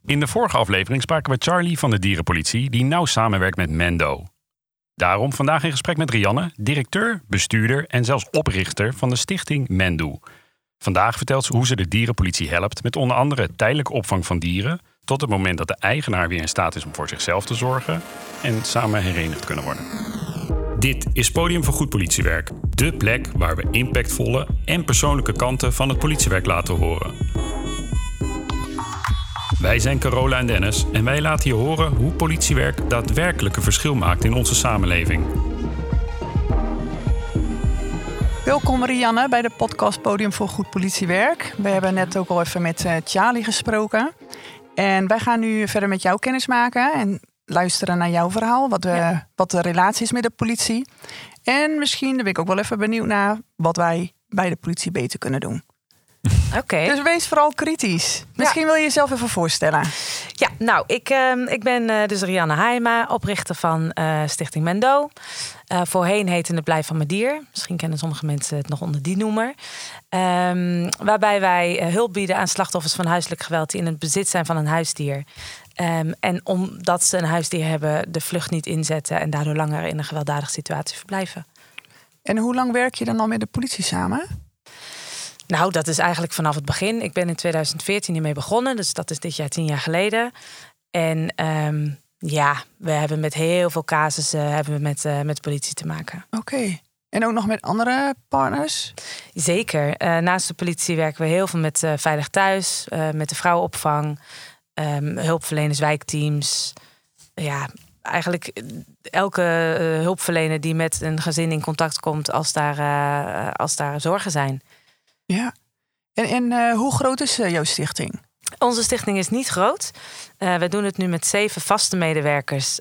In de vorige aflevering spraken we Charlie van de dierenpolitie die nauw samenwerkt met Mendo. Daarom vandaag in gesprek met Rianne, directeur, bestuurder en zelfs oprichter van de stichting Mendo. Vandaag vertelt ze hoe ze de dierenpolitie helpt met onder andere tijdelijke opvang van dieren tot het moment dat de eigenaar weer in staat is om voor zichzelf te zorgen en samen herenigd kunnen worden. Dit is Podium voor Goed Politiewerk. De plek waar we impactvolle en persoonlijke kanten van het politiewerk laten horen. Wij zijn Carola en Dennis en wij laten je horen hoe politiewerk daadwerkelijk een verschil maakt in onze samenleving. Welkom Rianne bij de podcast Podium voor Goed Politiewerk. We hebben net ook al even met Charlie gesproken. En wij gaan nu verder met jou kennis maken en luisteren naar jouw verhaal. Wat de relatie is met de politie. En misschien, daar ben ik ook wel even benieuwd naar, wat wij bij de politie beter kunnen doen. Oké. Dus wees vooral kritisch. Misschien wil je jezelf even voorstellen. Ja, nou, ik ben dus Rianne Haijma, oprichter van Stichting Mendo. Voorheen heette het Blijf van mijn dier. Misschien kennen sommige mensen het nog onder die noemer. Waarbij wij hulp bieden aan slachtoffers van huiselijk geweld die in het bezit zijn van een huisdier. En omdat ze een huisdier hebben, de vlucht niet inzetten en daardoor langer in een gewelddadige situatie verblijven. En hoe lang werk je dan al met de politie samen? Nou, dat is eigenlijk vanaf het begin. Ik ben in 2014 hiermee begonnen. Dus dat is dit jaar 10 jaar geleden. En we hebben met heel veel casussen met politie te maken. Oké. En ook nog met andere partners? Zeker. Naast de politie werken we heel veel met Veilig Thuis. Met de vrouwenopvang. Hulpverleners, wijkteams. Ja, eigenlijk elke hulpverlener die met een gezin in contact komt als daar zorgen zijn. Ja. En hoe groot is jouw stichting? Onze stichting is niet groot. We doen het nu met 7 vaste medewerkers.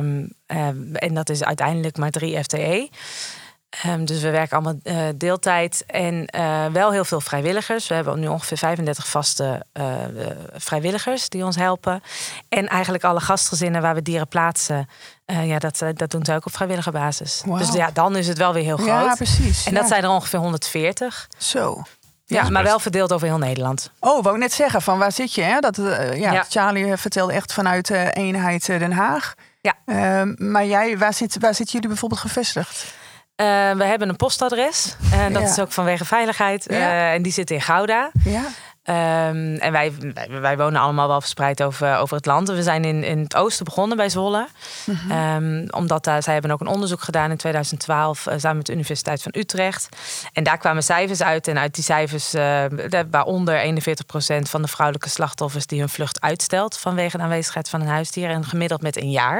En dat is uiteindelijk maar 3 FTE. Dus we werken allemaal deeltijd en wel heel veel vrijwilligers. We hebben nu ongeveer 35 vaste vrijwilligers die ons helpen. En eigenlijk alle gastgezinnen waar we dieren plaatsen, dat doen ze ook op vrijwillige basis. Wow. Dus ja, dan is het wel weer heel groot. Ja, precies. En dat zijn er ongeveer 140. Zo. Ja, maar wel verdeeld over heel Nederland. Oh, wou ik net zeggen, van waar zit je? Hè? Charlie vertelde echt vanuit eenheid Den Haag. Ja. Maar waar zitten jullie bijvoorbeeld gevestigd? We hebben een postadres. En dat is ook vanwege veiligheid. Ja. En die zit in Gouda. Ja. En wij wonen allemaal wel verspreid over het land. We zijn in het oosten begonnen bij Zwolle. Mm-hmm. Omdat zij hebben ook een onderzoek gedaan in 2012 samen met de Universiteit van Utrecht. En daar kwamen cijfers uit. En uit die cijfers, waaronder 41% van de vrouwelijke slachtoffers die hun vlucht uitstelt vanwege de aanwezigheid van een huisdier. En gemiddeld met 1 jaar.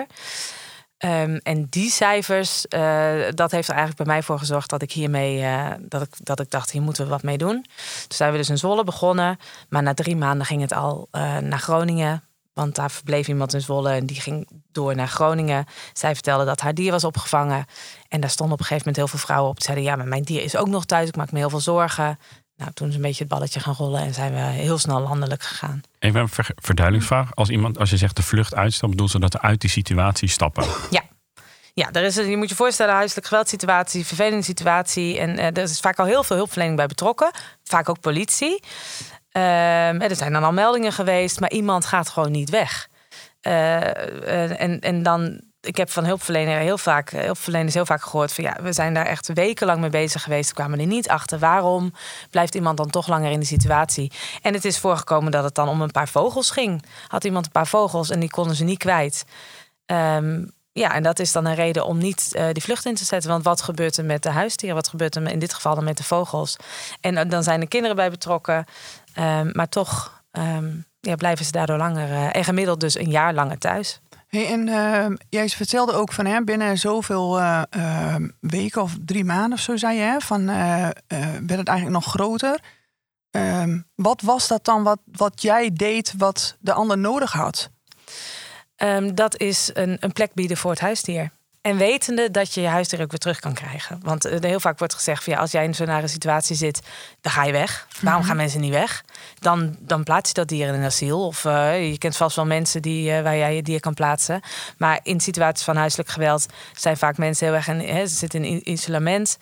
En die cijfers, dat heeft er eigenlijk bij mij voor gezorgd dat ik hiermee, dat ik dacht, hier moeten we wat mee doen. Toen zijn we dus in Zwolle begonnen. Maar na 3 maanden ging het al naar Groningen. Want daar verbleef iemand in Zwolle en die ging door naar Groningen. Zij vertelde dat haar dier was opgevangen. En daar stonden op een gegeven moment heel veel vrouwen op. Die zeiden, ja, maar mijn dier is ook nog thuis. Ik maak me heel veel zorgen. Nou, toen is een beetje het balletje gaan rollen en zijn we heel snel landelijk gegaan. Even een verduidelijkingsvraag. Als je zegt de vlucht uitstapt, bedoelt ze dat ze uit die situatie stappen? Ja, je moet je voorstellen, huiselijk geweldsituatie, vervelende situatie. En er is vaak al heel veel hulpverlening bij betrokken. Vaak ook politie. Er zijn dan al meldingen geweest, maar iemand gaat gewoon niet weg. En dan, ik heb van hulpverleners heel vaak gehoord van we zijn daar echt wekenlang mee bezig geweest. We kwamen er niet achter. Waarom blijft iemand dan toch langer in de situatie? En het is voorgekomen dat het dan om een paar vogels ging. Had iemand een paar vogels en die konden ze niet kwijt. En dat is dan een reden om niet die vlucht in te zetten. Want wat gebeurt er met de huisdieren? Wat gebeurt er in dit geval dan met de vogels? En dan zijn er kinderen bij betrokken. Maar toch blijven ze daardoor langer. En gemiddeld dus 1 jaar langer thuis. Hey, en jij vertelde ook van binnen zoveel weken of 3 maanden of zo, zei je, werd het eigenlijk nog groter. Wat was dat dan wat jij deed wat de ander nodig had? Dat is een plek bieden voor het huisdier. En wetende dat je je huisdier ook weer terug kan krijgen. Want heel vaak wordt gezegd van als jij in zo'n nare situatie zit, dan ga je weg. Waarom gaan mensen niet weg? Dan plaats je dat dier in een asiel. Of je kent vast wel mensen waar jij je dier kan plaatsen. Maar in situaties van huiselijk geweld zijn vaak mensen heel erg ze zitten in isolement.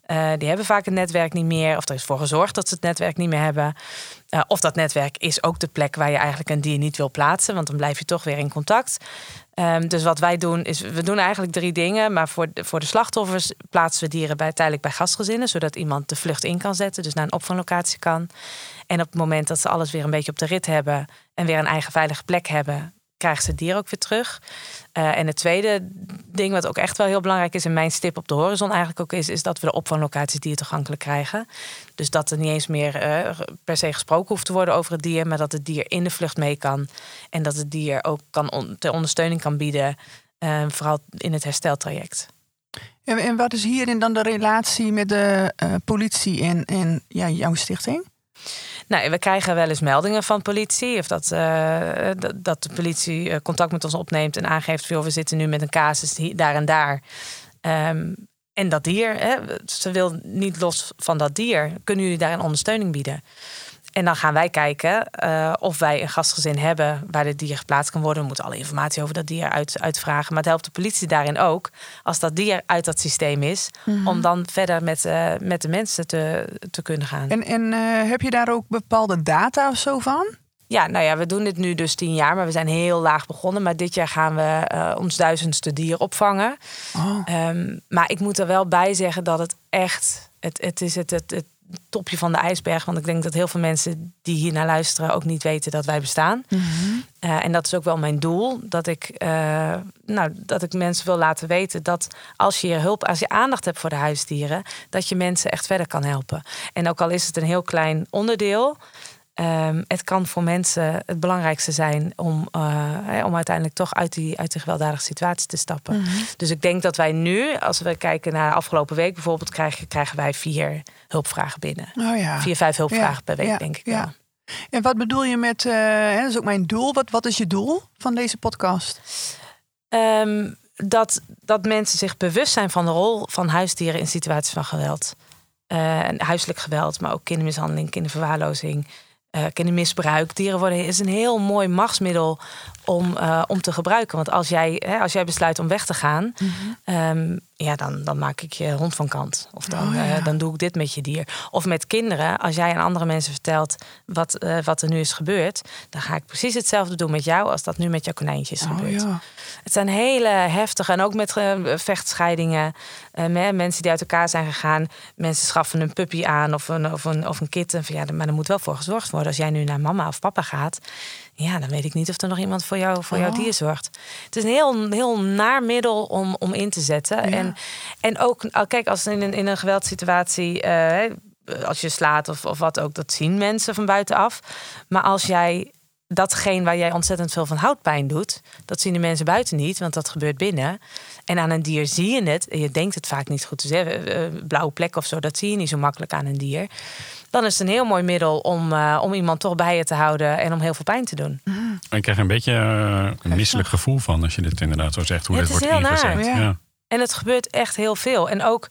Die hebben vaak het netwerk niet meer. Of er is voor gezorgd dat ze het netwerk niet meer hebben. Of dat netwerk is ook de plek waar je eigenlijk een dier niet wil plaatsen. Want dan blijf je toch weer in contact. Dus wat wij doen is, we doen eigenlijk 3 dingen. Maar voor de slachtoffers plaatsen we dieren tijdelijk bij gastgezinnen. Zodat iemand de vlucht in kan zetten. Dus naar een opvanglocatie kan. En op het moment dat ze alles weer een beetje op de rit hebben. En weer een eigen veilige plek hebben, krijgen ze het dier ook weer terug. En het tweede ding wat ook echt wel heel belangrijk is, en mijn stip op de horizon eigenlijk ook is dat we de opvanglocaties diertoegankelijk krijgen. Dus dat er niet eens meer per se gesproken hoeft te worden over het dier, maar dat het dier in de vlucht mee kan. En dat het dier ook ter ondersteuning kan bieden, vooral in het hersteltraject. En wat is hierin dan de relatie met de politie en jouw stichting? Nou, we krijgen wel eens meldingen van politie. Of dat de politie contact met ons opneemt en aangeeft, we zitten nu met een casus daar en daar. En dat dier, ze wil niet los van dat dier. Kunnen jullie daar een ondersteuning bieden? En dan gaan wij kijken of wij een gastgezin hebben waar dit dier geplaatst kan worden. We moeten alle informatie over dat dier uitvragen. Maar het helpt de politie daarin ook, als dat dier uit dat systeem is, om dan verder met de mensen te kunnen gaan. En heb je daar ook bepaalde data of zo van? Ja, nou ja, we doen dit nu dus 10 jaar, maar we zijn heel laag begonnen. Maar dit jaar gaan we ons 1000ste dier opvangen. Maar ik moet er wel bij zeggen dat het echt, het is het topje van de ijsberg. Want ik denk dat heel veel mensen die hier naar luisteren ook niet weten dat wij bestaan. En dat is ook wel mijn doel. Dat ik mensen wil laten weten dat als je aandacht hebt voor de huisdieren, dat je mensen echt verder kan helpen. En ook al is het een heel klein onderdeel, het kan voor mensen het belangrijkste zijn om uiteindelijk toch uit die gewelddadige situatie te stappen. Dus ik denk dat wij nu, als we kijken naar de afgelopen week bijvoorbeeld, krijgen wij 4 hulpvragen binnen. 4, 5 hulpvragen per week, denk ik wel. En wat bedoel je met, dat is ook mijn doel. Wat is je doel van deze podcast? Dat mensen zich bewust zijn van de rol van huisdieren in situaties van geweld. Huiselijk geweld, maar ook kindermishandeling, kinderverwaarlozing, kindermisbruik. Dieren is een heel mooi machtsmiddel om te gebruiken. Want als jij besluit om weg te gaan, dan maak ik je hond van kant. Of dan doe ik dit met je dier. Of met kinderen, als jij aan andere mensen vertelt wat er nu is gebeurd, dan ga ik precies hetzelfde doen met jou als dat nu met jouw konijntje is gebeurd. Ja. Het zijn hele heftige, en ook met vechtscheidingen, mensen die uit elkaar zijn gegaan, mensen schaffen een puppy aan of een kitten. Maar er moet wel voor gezorgd worden. Als jij nu naar mama of papa gaat, dan weet ik niet of er nog iemand voor jouw dier zorgt. Het is een heel, heel naar middel om in te zetten. Ja. En ook, kijk, als in een geweldssituatie, als je slaat of wat ook, dat zien mensen van buitenaf. Maar als jij datgene waar jij ontzettend veel van houdt pijn doet, dat zien de mensen buiten niet, want dat gebeurt binnen. En aan een dier zie je het, en je denkt het vaak niet goed te zeggen, blauwe plek of zo, dat zie je niet zo makkelijk aan een dier. Dan is het een heel mooi middel om iemand toch bij je te houden en om heel veel pijn te doen. Ik krijg een beetje een misselijk gevoel van als je dit inderdaad zo zegt, hoe dit wordt ingezet. Ja. En het gebeurt echt heel veel. En ook,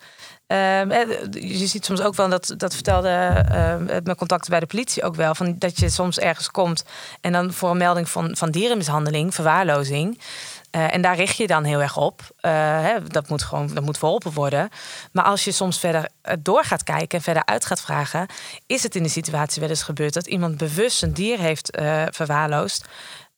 je ziet soms ook wel, dat vertelde mijn contacten bij de politie ook wel, van dat je soms ergens komt en dan voor een melding van dierenmishandeling, verwaarlozing. En daar richt je dan heel erg op. Dat moet verholpen worden. Maar als je soms verder door gaat kijken en verder uit gaat vragen, is het in de situatie wel eens gebeurd dat iemand bewust een dier heeft verwaarloosd,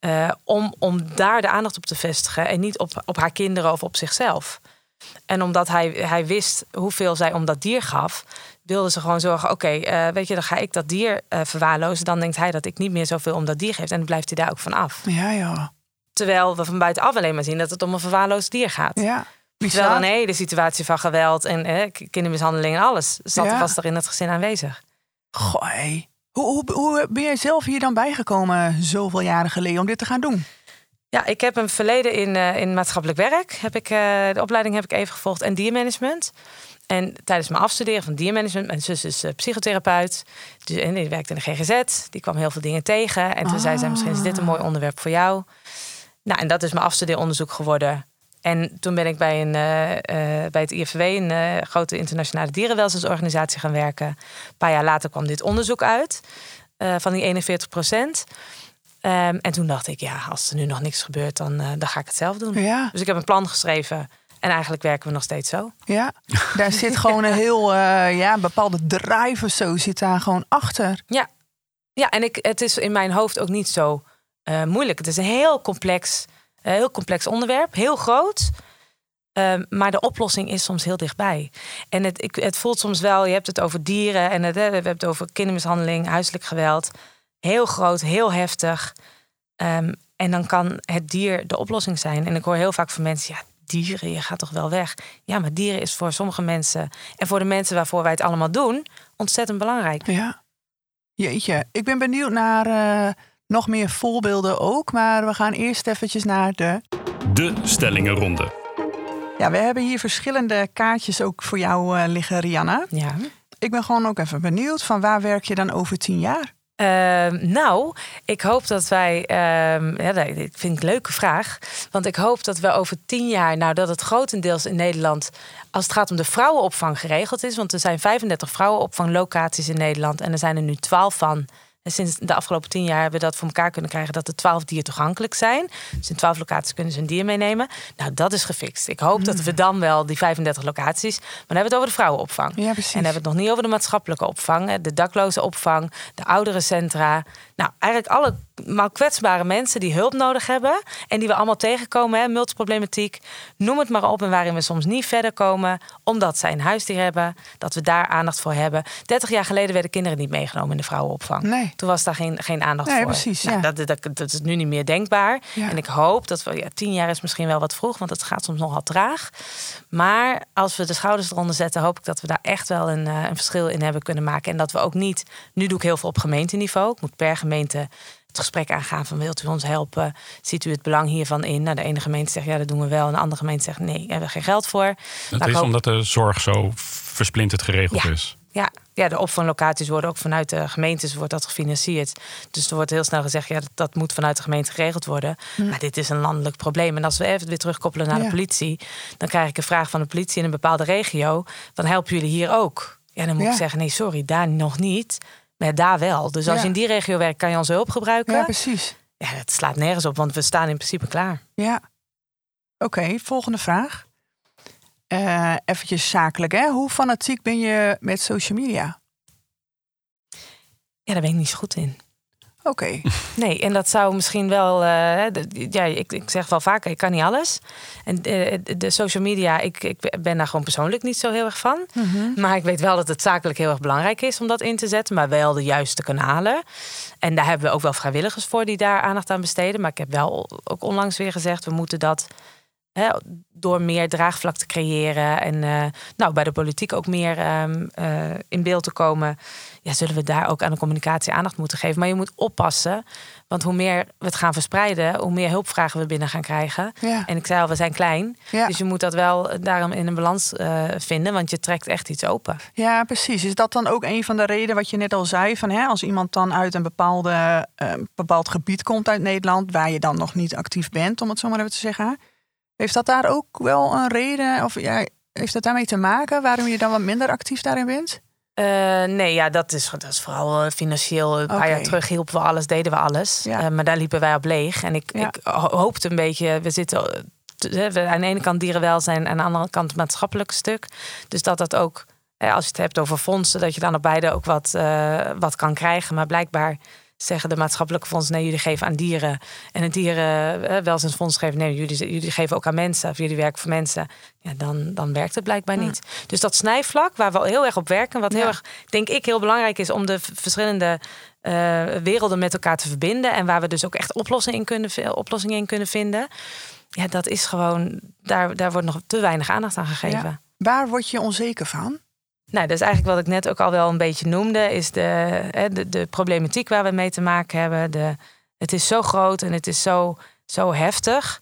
om daar de aandacht op te vestigen en niet op haar kinderen of op zichzelf. En omdat hij wist hoeveel zij om dat dier gaf, wilde ze gewoon zorgen, weet je, dan ga ik dat dier verwaarlozen. Dan denkt hij dat ik niet meer zoveel om dat dier geef. En dan blijft hij daar ook van af. Ja. Terwijl we van buitenaf alleen maar zien dat het om een verwaarloosd dier gaat. Ja. Terwijl een hele situatie van geweld en kindermishandeling en alles was er in het gezin aanwezig. Goh, hoe ben jij zelf hier dan bijgekomen zoveel jaren geleden om dit te gaan doen? Ja, ik heb een verleden in maatschappelijk werk. De opleiding heb ik even gevolgd en diermanagement. En tijdens mijn afstuderen van diermanagement, mijn zus is psychotherapeut. En die werkte in de GGZ. Die kwam heel veel dingen tegen. En toen zei zij, misschien is dit een mooi onderwerp voor jou. Nou, en dat is mijn afstudeeronderzoek geworden. En toen ben ik bij het IFW, een grote internationale dierenwelzijnsorganisatie, gaan werken. Een paar jaar later kwam dit onderzoek uit van die 41%. En toen dacht ik, als er nu nog niks gebeurt, dan ga ik het zelf doen. Ja. Dus ik heb een plan geschreven En eigenlijk werken we nog steeds zo. Ja, daar zit gewoon een heel bepaalde drive of zo zit daar gewoon achter. Ja, en het is in mijn hoofd ook niet zo moeilijk. Het is een heel complex onderwerp, heel groot. Maar de oplossing is soms heel dichtbij. En het voelt soms wel, je hebt het over dieren en we hebben het over kindermishandeling, huiselijk geweld. Heel groot, heel heftig. En dan kan het dier de oplossing zijn. En ik hoor heel vaak van mensen, ja, dieren, je gaat toch wel weg. Ja, maar dieren is voor sommige mensen en voor de mensen waarvoor wij het allemaal doen, ontzettend belangrijk. Ja, jeetje. Ik ben benieuwd naar nog meer voorbeelden ook. Maar we gaan eerst eventjes naar de stellingenronde. Ja, we hebben hier verschillende kaartjes ook voor jou liggen, Rianne. Ja. Ik ben gewoon ook even benieuwd, van waar werk je dan over 10 jaar? Ik hoop dat wij... ik vind het een leuke vraag. Want ik hoop dat we over 10 jaar... dat het grotendeels in Nederland, als het gaat om de vrouwenopvang, geregeld is. Want er zijn 35 vrouwenopvanglocaties in Nederland. En er zijn er nu 12 van. En sinds de afgelopen 10 jaar hebben we dat voor elkaar kunnen krijgen, dat er 12 dier toegankelijk zijn. Dus in 12 locaties kunnen ze een dier meenemen. Nou, dat is gefixt. Ik hoop dat we dan wel die 35 locaties... Maar dan hebben we het over de vrouwenopvang. Ja, precies. En dan hebben we het nog niet over de maatschappelijke opvang, de dakloze opvang, de ouderencentra. Nou, eigenlijk alle kwetsbare mensen die hulp nodig hebben en die we allemaal tegenkomen, multiproblematiek, noem het maar op, en waarin we soms niet verder komen omdat zij een huisdier hebben, dat we daar aandacht voor hebben. 30 jaar geleden werden kinderen niet meegenomen in de vrouwenopvang. Nee. Toen was daar geen aandacht voor. Precies, dat is nu niet meer denkbaar. Ja. En ik hoop dat we, 10 jaar is misschien wel wat vroeg, want het gaat soms nogal traag. Maar als we de schouders eronder zetten, hoop ik dat we daar echt wel een verschil in hebben kunnen maken. En dat we ook niet, nu doe ik heel veel op gemeenteniveau. Ik moet per gemeente het gesprek aangaan van, wilt u ons helpen? Ziet u het belang hiervan in? Nou, de ene gemeente zegt ja, dat doen we wel. En de andere gemeente zegt nee, we hebben geen geld voor. Dat is omdat de zorg zo versplinterd geregeld is. Ja, de opvanglocaties worden ook vanuit de gemeentes wordt dat gefinancierd. Dus er wordt heel snel gezegd, ja, dat moet vanuit de gemeente geregeld worden. Maar dit is een landelijk probleem. En als we even weer terugkoppelen naar de politie, dan krijg ik een vraag van de politie in een bepaalde regio, dan helpen jullie hier ook? Ja, dan moet ik zeggen, nee, sorry, daar nog niet. Maar daar wel. Dus als je in die regio werkt, kan je onze hulp gebruiken. Ja, precies. Ja, dat slaat nergens op, want we staan in principe klaar. Ja. Oké, volgende vraag. Eventjes zakelijk, hè? Hoe fanatiek ben je met social media? Ja, daar ben ik niet zo goed in. Oké. Nee, en dat zou misschien wel... ik zeg wel vaker, ik kan niet alles. En de social media, ik ben daar gewoon persoonlijk niet zo heel erg van. Mm-hmm. Maar ik weet wel dat het zakelijk heel erg belangrijk is om dat in te zetten. Maar wel de juiste kanalen. En daar hebben we ook wel vrijwilligers voor die daar aandacht aan besteden. Maar ik heb wel ook onlangs weer gezegd, we moeten dat door meer draagvlak te creëren en bij de politiek ook meer in beeld te komen, zullen we daar ook aan de communicatie aandacht moeten geven. Maar je moet oppassen, want hoe meer we het gaan verspreiden, hoe meer hulpvragen we binnen gaan krijgen. Ja. En ik zei al, we zijn klein, dus je moet dat wel daarom in een balans vinden, want je trekt echt iets open. Ja, precies. Is dat dan ook een van de redenen wat je net al zei, van als iemand dan uit een bepaald gebied komt uit Nederland, waar je dan nog niet actief bent, om het zo maar even te zeggen? Heeft dat daar ook wel een reden? Of heeft dat daarmee te maken waarom je dan wat minder actief daarin bent? Nee, dat is vooral financieel. Een paar jaar terug hielpen we alles, deden we alles. Ja. Maar daar liepen wij op leeg. En ik hoopte een beetje, we zitten aan de ene kant dierenwelzijn en aan de andere kant het maatschappelijke stuk. Dus dat ook, als je het hebt over fondsen, dat je dan op beide ook wat kan krijgen. Maar blijkbaar zeggen de maatschappelijke fondsen, nee, jullie geven aan dieren. En het dierenwelzijnsfonds geven, nee, jullie geven ook aan mensen. Of jullie werken voor mensen. Ja, dan werkt het blijkbaar niet. Dus dat snijvlak, waar we heel erg op werken, wat heel erg, denk ik, heel belangrijk is om de verschillende werelden met elkaar te verbinden. En waar we dus ook echt oplossingen in kunnen vinden. Ja, dat is gewoon, daar wordt nog te weinig aandacht aan gegeven. Ja. Waar word je onzeker van? Nou, dat is eigenlijk wat ik net ook al wel een beetje noemde, is de problematiek waar we mee te maken hebben. Het is zo groot en het is zo heftig.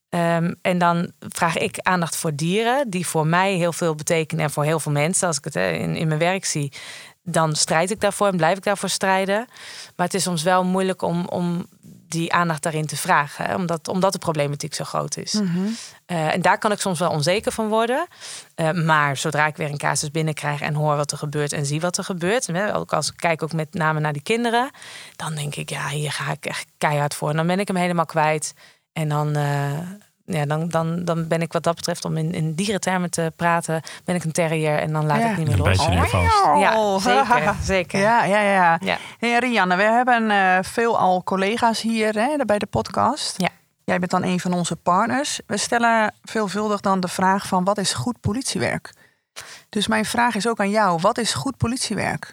En dan vraag ik aandacht voor dieren, die voor mij heel veel betekenen en voor heel veel mensen. Als ik het in mijn werk zie, dan strijd ik daarvoor en blijf ik daarvoor strijden. Maar het is soms wel moeilijk om die aandacht daarin te vragen, omdat de problematiek zo groot is. Mm-hmm. En daar kan ik soms wel onzeker van worden. Maar zodra ik weer een casus binnenkrijg en hoor wat er gebeurt en zie wat er gebeurt, ook als ik kijk ook met name naar die kinderen, dan denk ik, hier ga ik echt keihard voor. En dan ben ik hem helemaal kwijt. En dan ben ik wat dat betreft, om in dierentermen te praten, ben ik een terrier en dan laat ik niet meer los. Dan bijt je vast. Ja, zeker. Ja. Hey, Rianne, we hebben veelal collega's hier bij de podcast. Ja. Jij bent dan een van onze partners. We stellen veelvuldig dan de vraag van wat is goed politiewerk? Dus mijn vraag is ook aan jou. Wat is goed politiewerk?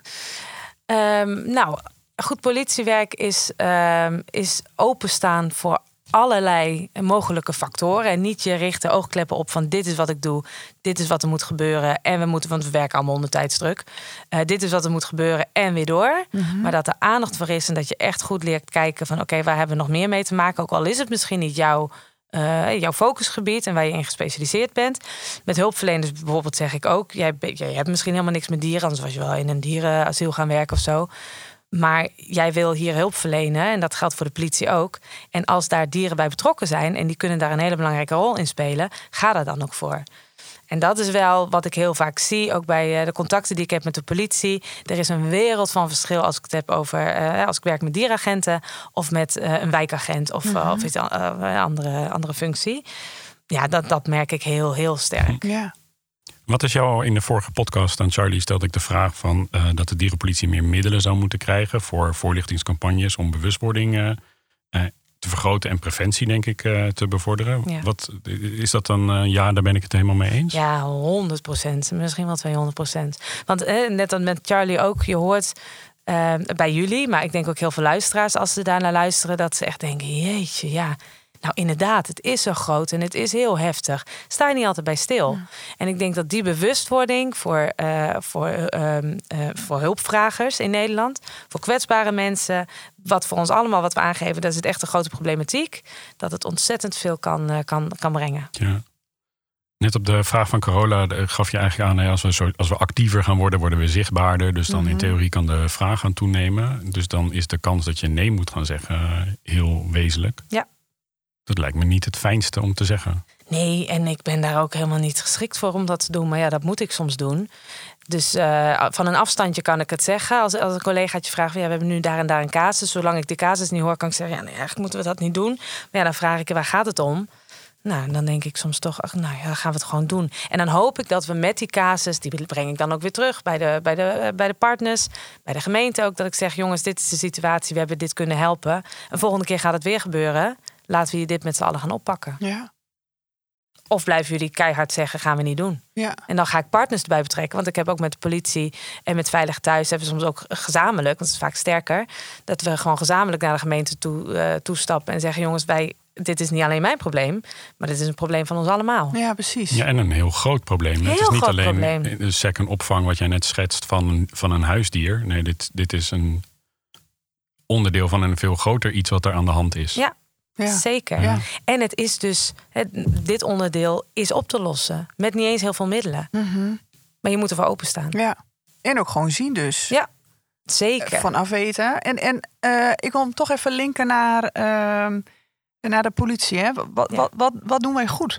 Goed politiewerk is openstaan voor allerlei mogelijke factoren. En niet je richten oogkleppen op van dit is wat ik doe. Dit is wat er moet gebeuren. En want we werken allemaal onder tijdsdruk. Dit is wat er moet gebeuren en weer door. Mm-hmm. Maar dat er aandacht voor is en dat je echt goed leert kijken van oké, waar hebben we nog meer mee te maken? Ook al is het misschien niet jouw focusgebied en waar je in gespecialiseerd bent. Met hulpverleners bijvoorbeeld zeg ik ook, jij hebt misschien helemaal niks met dieren, anders was je wel in een dierenasiel gaan werken of zo. Maar jij wil hier hulp verlenen en dat geldt voor de politie ook. En als daar dieren bij betrokken zijn en die kunnen daar een hele belangrijke rol in spelen, ga daar dan ook voor. En dat is wel wat ik heel vaak zie, ook bij de contacten die ik heb met de politie. Er is een wereld van verschil als ik het heb over als ik werk met dieragenten of met een wijkagent of iets andere functie. Ja, dat merk ik heel, heel sterk. Ja. Wat is jou in de vorige podcast aan Charlie stelde ik de vraag van dat de dierenpolitie meer middelen zou moeten krijgen voor voorlichtingscampagnes om bewustwording te vergroten en preventie, denk ik, te bevorderen. Ja. Wat is dat dan? Ja, daar ben ik het helemaal mee eens. Ja, 100%. Misschien wel 200%. Want net als met Charlie ook, je hoort bij jullie, maar ik denk ook heel veel luisteraars, als ze daarnaar luisteren, dat ze echt denken, jeetje, ja. Nou, inderdaad, het is zo groot en het is heel heftig. Sta je niet altijd bij stil. Ja. En ik denk dat die bewustwording voor hulpvragers in Nederland, voor kwetsbare mensen, wat voor ons allemaal wat we aangeven, dat is het echt een grote problematiek. Dat het ontzettend veel kan brengen. Ja. Net op de vraag van Carola gaf je eigenlijk aan, als we actiever gaan worden, worden we zichtbaarder. Dus dan in theorie kan de vraag gaan toenemen. Dus dan is de kans dat je nee moet gaan zeggen heel wezenlijk. Ja. Dat lijkt me niet het fijnste om te zeggen. Nee, en ik ben daar ook helemaal niet geschikt voor om dat te doen. Maar ja, dat moet ik soms doen. Dus van een afstandje kan ik het zeggen. Als een collegaatje vraagt, we hebben nu daar en daar een casus. Zolang ik die casus niet hoor, kan ik zeggen, eigenlijk moeten we dat niet doen. Maar ja, dan vraag ik, waar gaat het om? Nou, dan denk ik soms toch, dan gaan we het gewoon doen. En dan hoop ik dat we met die casus, die breng ik dan ook weer terug bij de partners, bij de gemeente ook, dat ik zeg, jongens, dit is de situatie, we hebben dit kunnen helpen. En volgende keer gaat het weer gebeuren. Laten we dit met z'n allen gaan oppakken. Ja. Of blijven jullie keihard zeggen, gaan we niet doen. Ja. En dan ga ik partners erbij betrekken. Want ik heb ook met de politie en met Veilig Thuis, hebben we soms ook gezamenlijk, want het is vaak sterker, dat we gewoon gezamenlijk naar de gemeente toestappen en zeggen, jongens, dit is niet alleen mijn probleem, maar dit is een probleem van ons allemaal. Ja, precies. Ja, en een heel groot probleem. Het is niet alleen de second opvang wat jij net schetst van een huisdier. Nee, dit is een onderdeel van een veel groter iets wat er aan de hand is. Ja. Ja. Zeker. Ja. En het is dus, dit onderdeel is op te lossen. Met niet eens heel veel middelen. Mm-hmm. Maar je moet ervoor openstaan. Ja. En ook gewoon zien dus. Ja, zeker. Vanaf weten. En ik wil hem toch even linken naar de politie. Hè? Wat doen wij goed?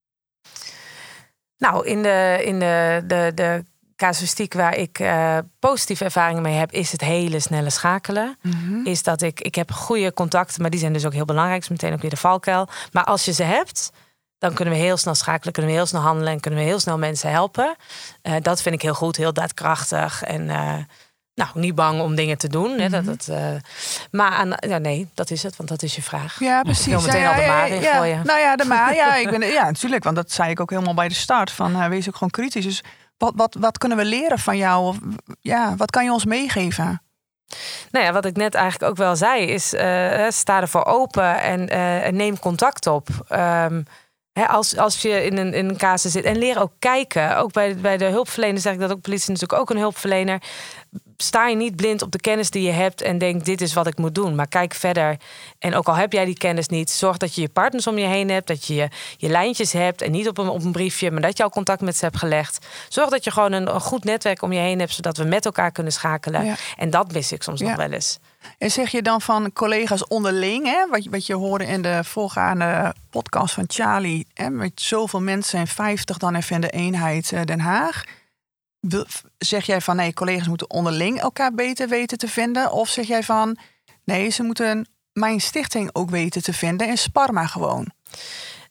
Nou, in de casuïstiek waar ik positieve ervaringen mee heb, is het hele snelle schakelen. Mm-hmm. Is dat ik heb goede contacten, maar die zijn dus ook heel belangrijk. Dus meteen ook weer de valkuil. Maar als je ze hebt, dan kunnen we heel snel schakelen, kunnen we heel snel handelen en kunnen we heel snel mensen helpen. Dat vind ik heel goed, heel daadkrachtig en niet bang om dingen te doen. Mm-hmm. Nee, dat is het, want dat is je vraag. Ja, precies. Ik wil meteen al de maar in gooien. Nou ja, de maar. Ja, natuurlijk, want dat zei ik ook helemaal bij de start. Van wees ook gewoon kritisch. Dus wat kunnen we leren van jou? Of, wat kan je ons meegeven? Nou ja, wat ik net eigenlijk ook wel zei is, sta ervoor open en neem contact op. Als je in een casus zit en leer ook kijken. Ook bij de hulpverlener zeg ik dat ook, politie is natuurlijk ook een hulpverlener. Sta je niet blind op de kennis die je hebt en denk, dit is wat ik moet doen. Maar kijk verder. En ook al heb jij die kennis niet, zorg dat je je partners om je heen hebt. Dat je je lijntjes hebt en niet op een briefje, maar dat je al contact met ze hebt gelegd. Zorg dat je gewoon een goed netwerk om je heen hebt, zodat we met elkaar kunnen schakelen. Ja. En dat mis ik soms nog wel eens. En zeg je dan van collega's onderling, wat je hoorde in de voorgaande podcast van Charlie, met zoveel mensen en 50 dan even in de eenheid Den Haag. Zeg jij van nee, collega's moeten onderling elkaar beter weten te vinden? Of zeg jij van nee, ze moeten mijn stichting ook weten te vinden en spar maar gewoon?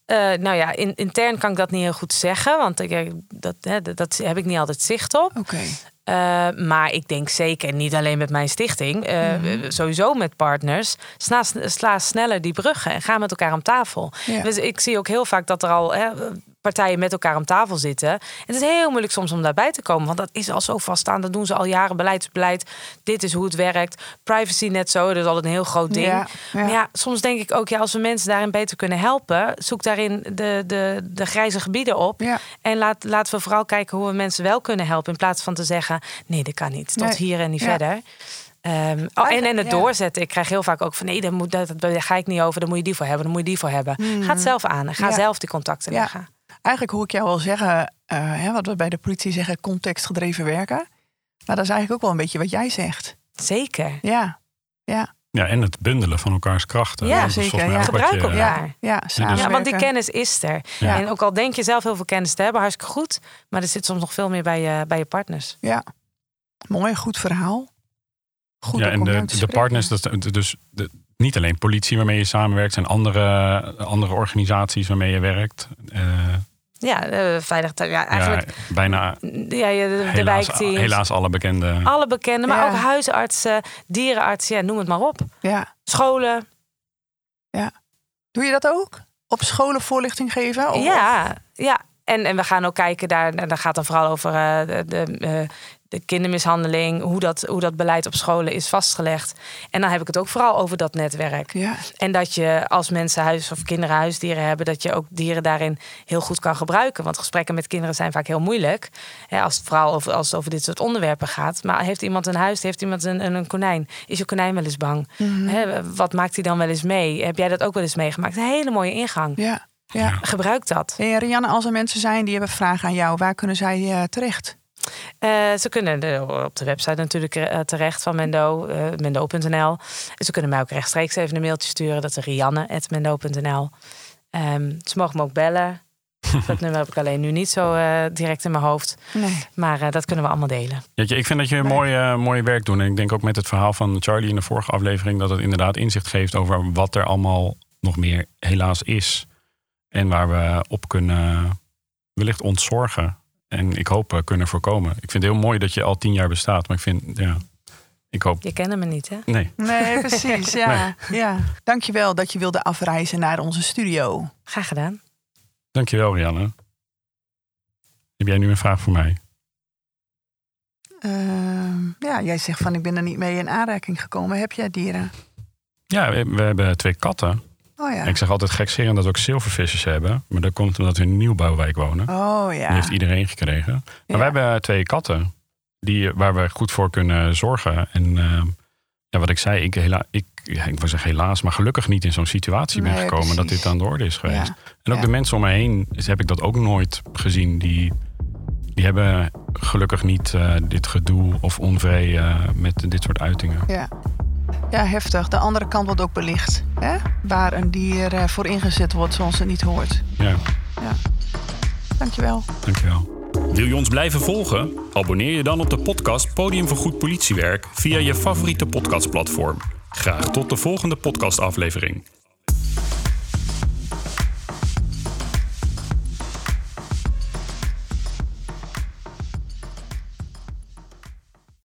Intern kan ik dat niet heel goed zeggen. Want dat heb ik niet altijd zicht op. Okay. Maar ik denk zeker, niet alleen met mijn stichting, sowieso met partners, sla sneller die bruggen en ga met elkaar om tafel. Ja. Dus ik zie ook heel vaak dat er al partijen met elkaar om tafel zitten. En het is heel moeilijk soms om daarbij te komen, want dat is al zo vaststaand. Dat doen ze al jaren, beleidsbeleid. Dit is hoe het werkt. Privacy net zo, dat is altijd een heel groot ding. Ja. Maar ja, soms denk ik ook, als we mensen daarin beter kunnen helpen, zoek daarin de grijze gebieden op. Ja. En laten we vooral kijken hoe we mensen wel kunnen helpen, in plaats van te zeggen, nee, dat kan niet. Tot hier en niet verder. En het doorzetten. Ik krijg heel vaak ook van, nee, daar ga ik niet over. Daar moet je die voor hebben, daar moet je die voor hebben. Ga het zelf aan en ga zelf die contacten leggen. Eigenlijk hoor ik jou al zeggen, wat we bij de politie zeggen, contextgedreven werken. Maar dat is eigenlijk ook wel een beetje wat jij zegt. Zeker. Ja. Ja, en het bundelen van elkaars krachten. Ja, zeker. Ja. Gebruik elkaar. Ja, want die kennis is er. Ja. En ook al denk je zelf heel veel kennis te hebben, hartstikke goed. Maar er zit soms nog veel meer bij je partners. Ja, mooi, goed verhaal. Goed en de partners, dus niet alleen politie waarmee je samenwerkt, zijn andere organisaties waarmee je werkt. Veilig. Ja, eigenlijk. Bijna. De wijkteams. Helaas alle bekende. Alle bekende, maar ook huisartsen, dierenartsen, noem het maar op. Ja. Scholen. Ja. Doe je dat ook? Op scholen voorlichting geven? Ja. En we gaan ook kijken, daar gaat dan vooral over de kindermishandeling, hoe dat beleid op scholen is vastgelegd. En dan heb ik het ook vooral over dat netwerk. Ja. En dat je als mensen kinderen huisdieren hebben, dat je ook dieren daarin heel goed kan gebruiken. Want gesprekken met kinderen zijn vaak heel moeilijk. Vooral als het over dit soort onderwerpen gaat. Maar heeft iemand een huis, heeft iemand een konijn? Is je konijn wel eens bang? Mm-hmm. Wat maakt hij dan wel eens mee? Heb jij dat ook wel eens meegemaakt? Een hele mooie ingang. Ja. Gebruik dat. En Rianne, als er mensen zijn die hebben vragen aan jou, waar kunnen zij terecht? Ze kunnen op de website natuurlijk terecht van Mendo, mendo.nl. Ze kunnen mij ook rechtstreeks even een mailtje sturen. Dat is rianne@mendo.nl. Ze mogen me ook bellen. Dat nummer heb ik alleen nu niet zo direct in mijn hoofd. Nee. Maar dat kunnen we allemaal delen. Jeetje, ik vind dat je mooi werk doet. En ik denk ook met het verhaal van Charlie in de vorige aflevering, dat het inderdaad inzicht geeft over wat er allemaal nog meer helaas is. En waar we op kunnen wellicht ontzorgen. En ik hoop kunnen voorkomen. Ik vind het heel mooi dat je al 10 jaar bestaat. Maar ik vind, ik hoop... Je kent me niet, hè? Nee, precies. Ja. Dankjewel dat je wilde afreizen naar onze studio. Graag gedaan. Dankjewel, Rianne. Heb jij nu een vraag voor mij? Jij zegt van ik ben er niet mee in aanraking gekomen. Heb jij dieren? Ja, we hebben 2 katten. Oh ja. Ik zeg altijd gekscherend dat we ook zilvervissers hebben. Maar dat komt omdat we in een nieuwbouwwijk wonen. Oh ja. Die heeft iedereen gekregen. Maar we hebben 2 katten waar we goed voor kunnen zorgen. En wat ik zei, ik wil zeggen helaas, maar gelukkig niet in zo'n situatie ben gekomen. Precies. Dat dit aan de orde is geweest. Ja. En ook de mensen om me heen heb ik dat ook nooit gezien. Die hebben gelukkig niet dit gedoe of onvrede met dit soort uitingen. Ja, heftig. De andere kant wordt ook belicht. Hè? Waar een dier voor ingezet wordt zoals het niet hoort. Ja. Dankjewel. Wil je ons blijven volgen? Abonneer je dan op de podcast Podium voor Goed Politiewerk via je favoriete podcastplatform. Graag tot de volgende podcastaflevering.